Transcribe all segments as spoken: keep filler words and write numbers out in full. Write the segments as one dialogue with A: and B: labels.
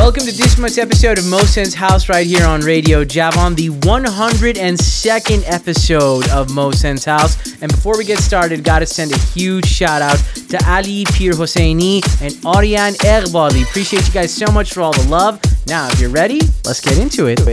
A: Welcome to this month's episode of Mo Sense House right here on Radio Javon, the one hundred second episode of Mo Sense House. And before we get started, gotta send a huge shout out to Ali Pir Hosseini and Ariane Erbali. Appreciate you guys so much for all the love. Now, if you're ready, let's get into it.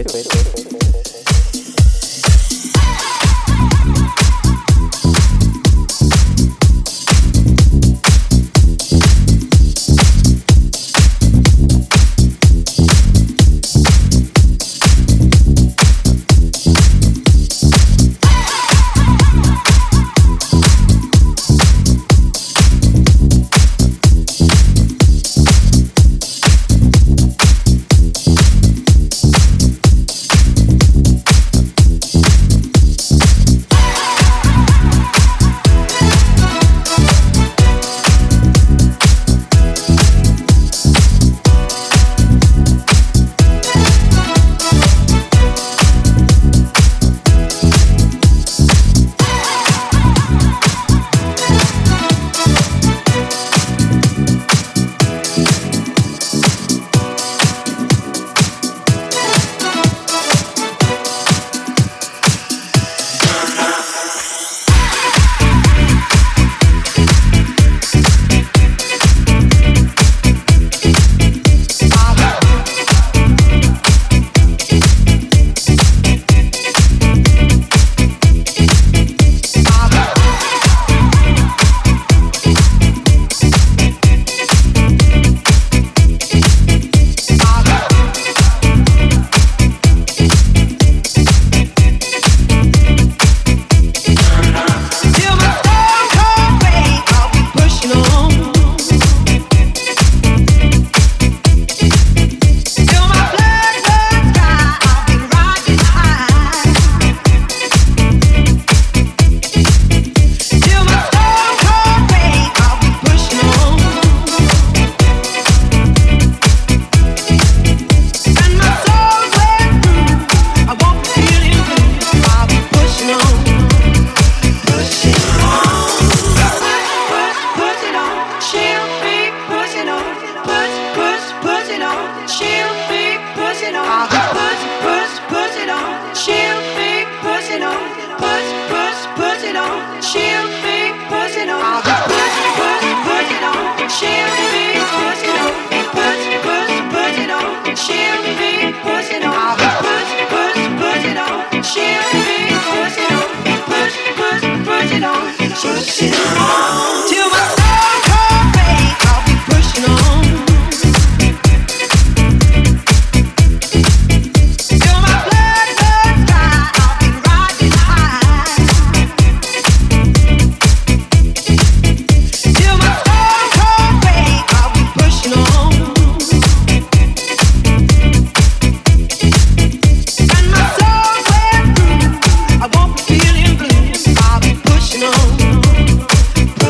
B: Pushing on.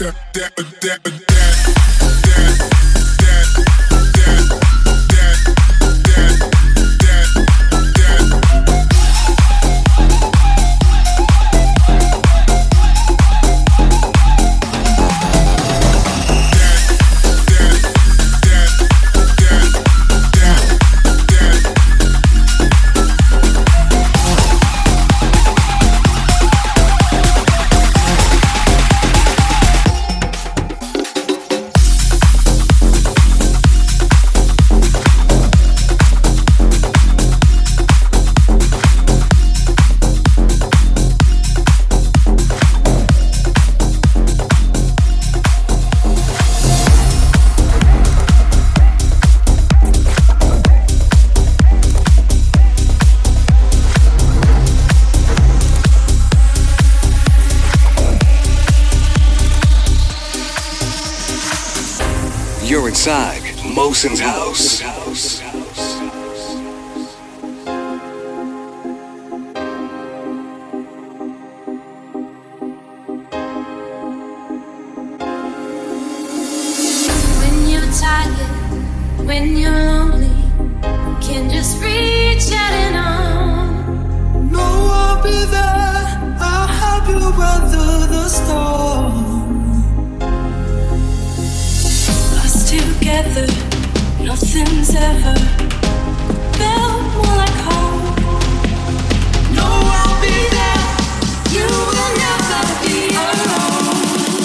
B: You're inside Mosen's house.
C: When you're tired, when you're lonely, you can just reach out and on.
D: No, I'll be there. I'll help you weather the storm. Together, nothing's ever felt more like home. No, I'll be there. You will never be alone.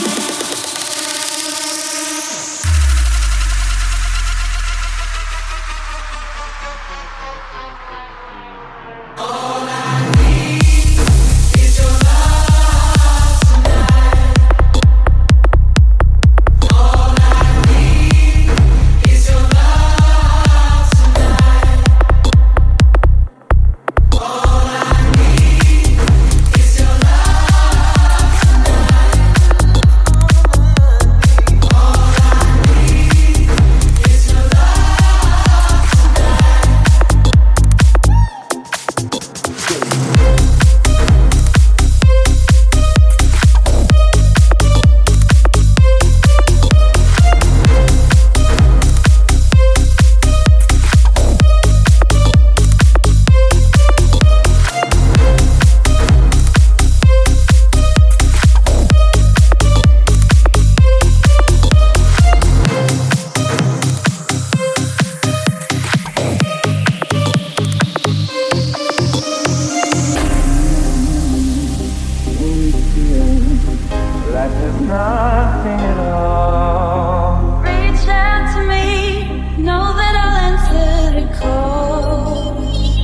D: All I need is your love tonight. All I need is your love tonight. All I need is your love tonight. All I need is your love tonight. Reach out to me, know that I'll answer the call.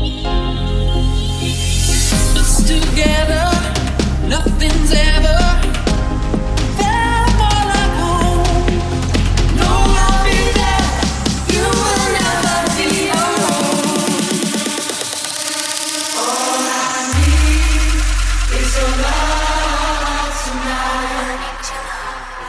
D: Us together, nothing's ever felt more like home. No, I'll be there. You will never be alone. All I need is your love tonight.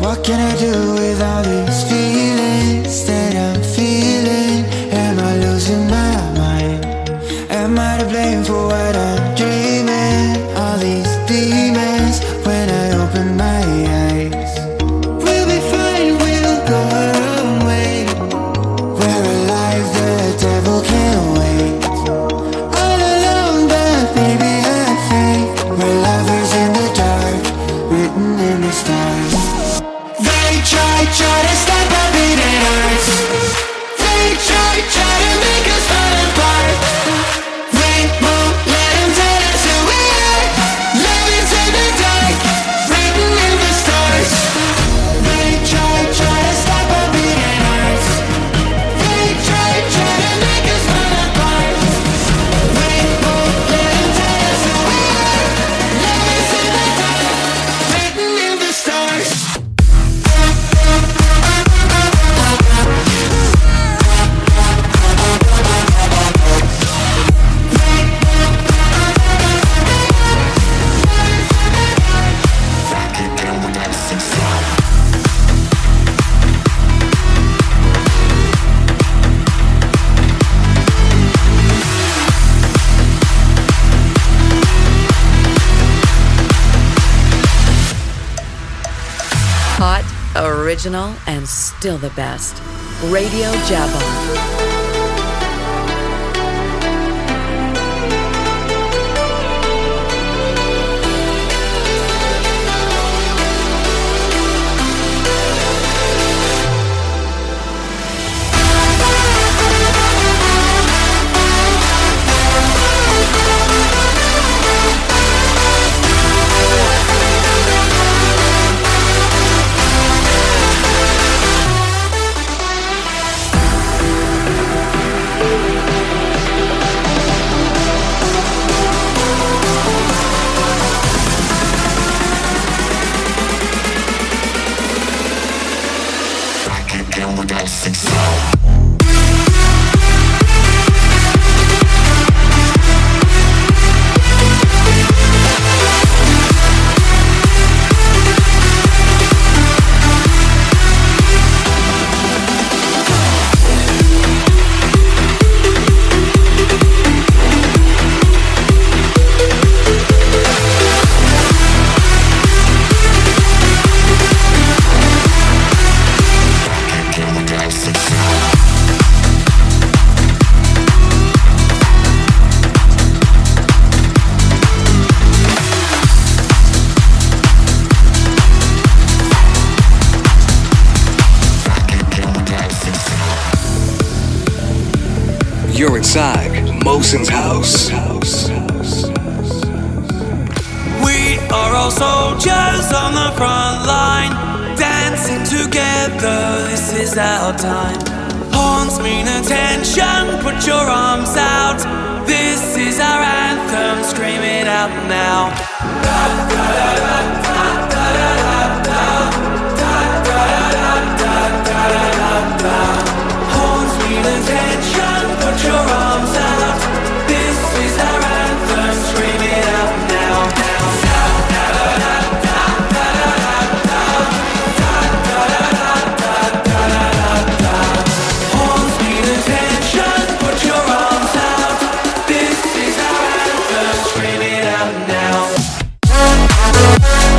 E: What can I do with all these feelings that I'm feeling? Am I losing my mind? Am I to blame for what I'm dreaming? All these demons when I open my eyes. We'll be fine, we'll go our own way. We're alive, the devil can't wait. All alone, but baby I think we're lovers in the dark, written in the stars. They try, try to stop our beating hearts. They try, try to make us fall apart. We won't let them tell us who we are. Love is in the dark, written in the stars. They try, try to stop our beating hearts. They try, try to make us fall apart. We won't let them tell us who we are. Love is in the dark, written in the stars.
F: Hot, original, and still the best. Radio Jabon.
B: You're inside Mosen's house.
G: We are all soldiers on the front line, dancing together, this is our time. Horns mean attention, put your arms out. This is our anthem, scream it out now. Horns mean attention, put your arms out. This is our anthem, scream it out now. Horns mean attention, put your arms out. This is our anthem, scream it out now.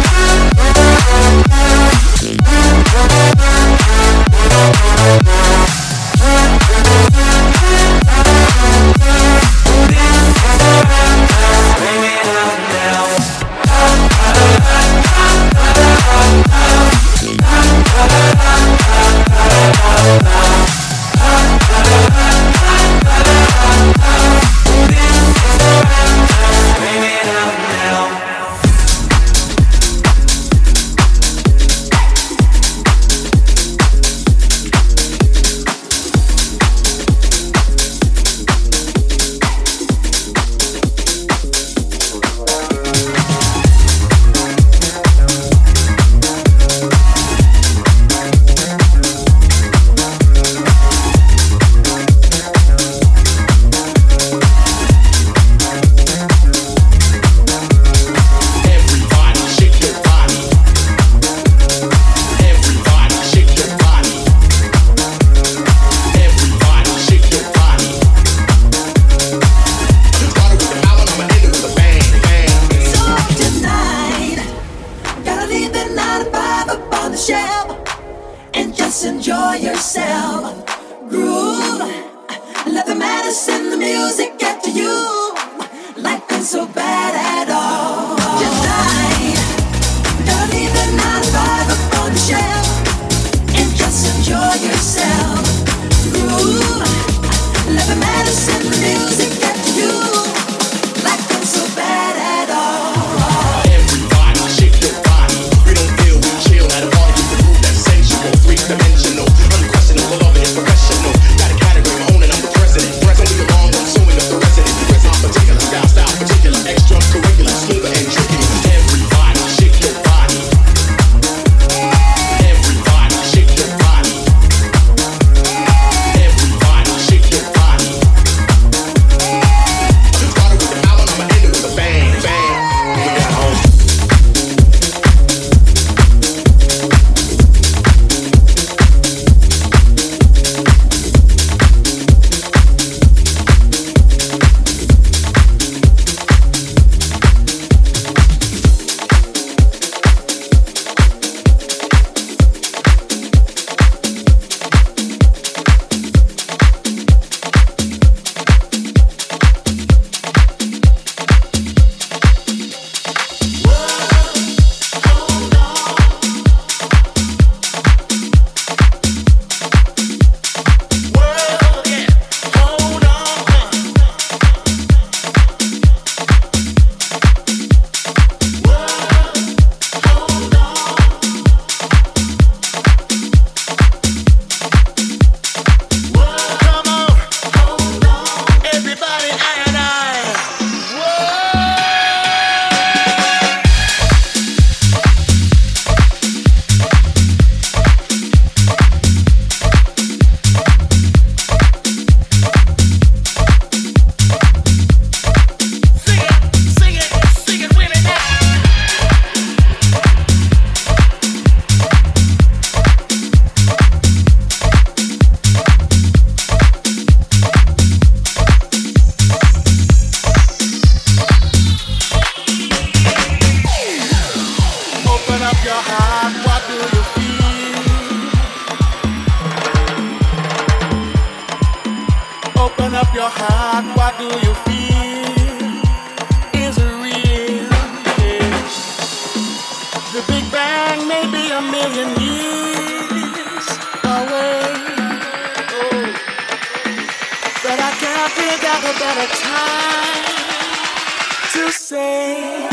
G: never better time to say.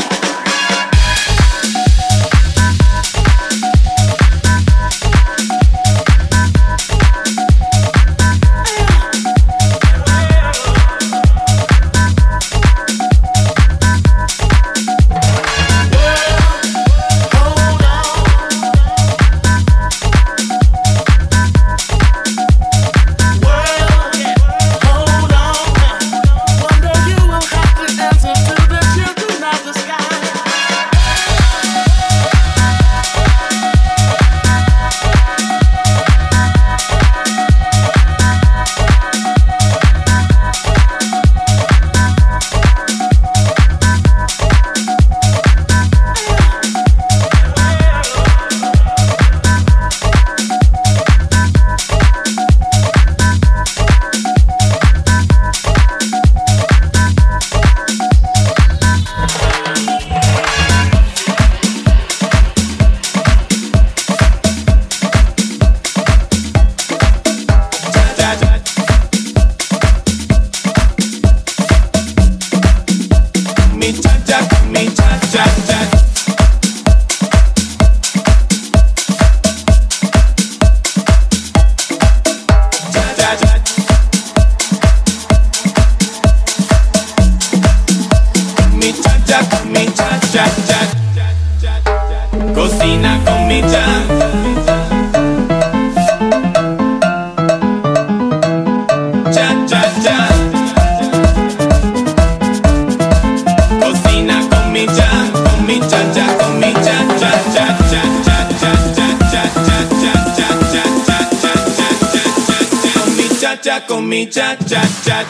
H: Con mi cha cha cha.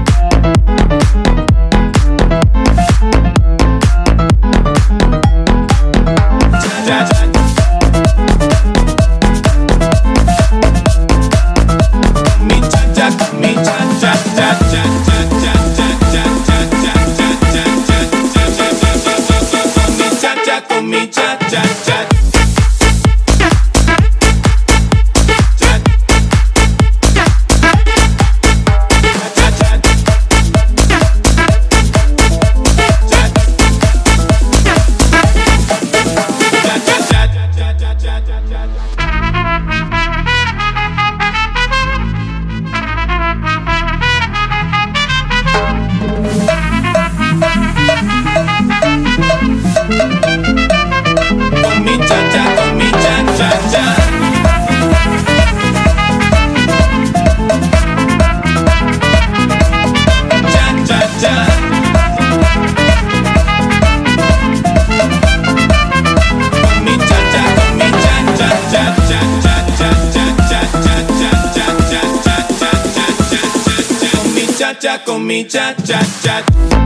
H: Con mi cha cha cha.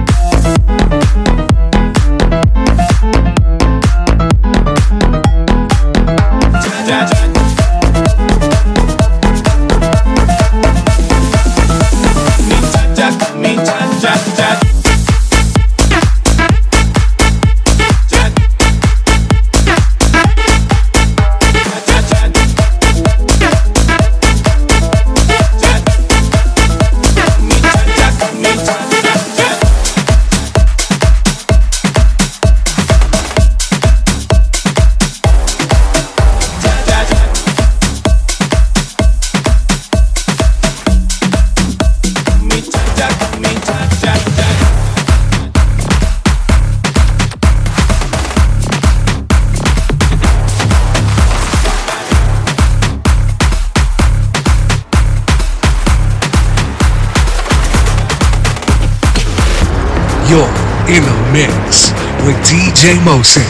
B: You're in a mix with D J Mosin.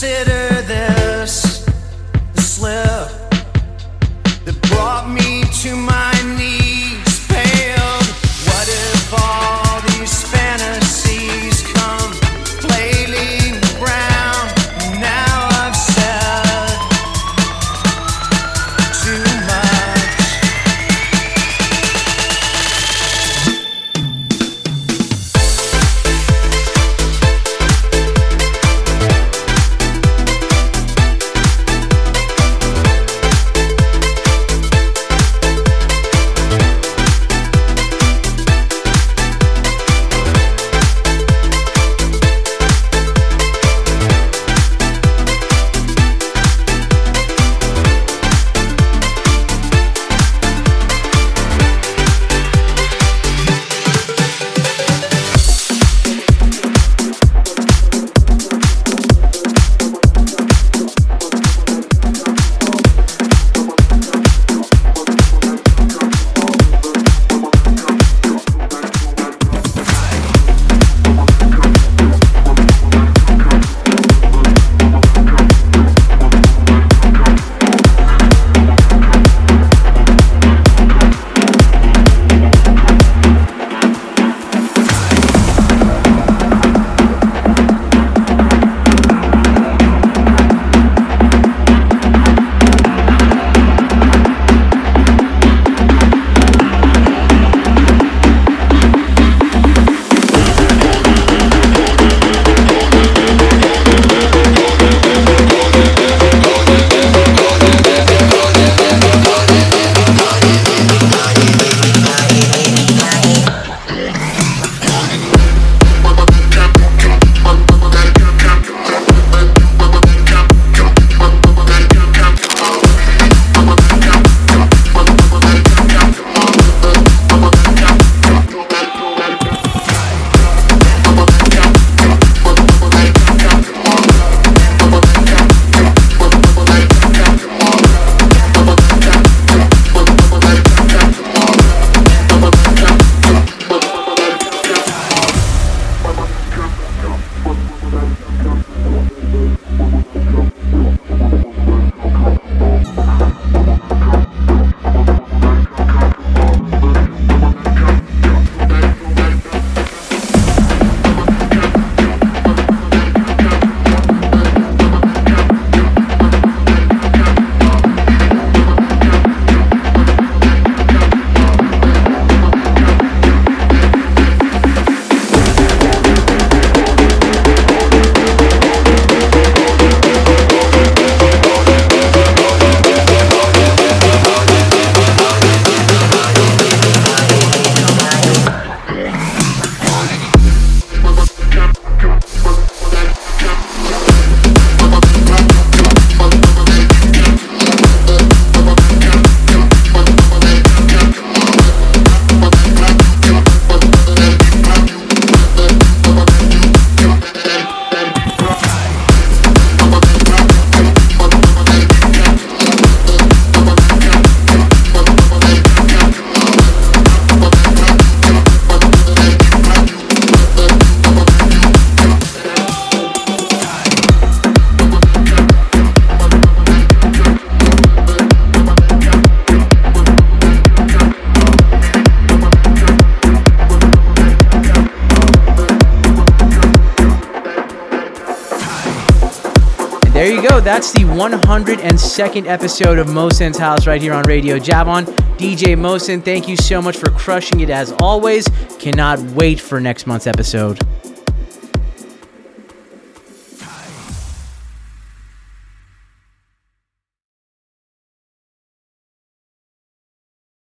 I: consider this the slip that brought me to my knees paled? What if all these fantasies come flailing around? Now I've said too much.
A: There you go. That's the one hundred second episode of Mosen's House right here on Radio Javon. D J Mosen, thank you so much for crushing it as always. Cannot wait for next month's episode.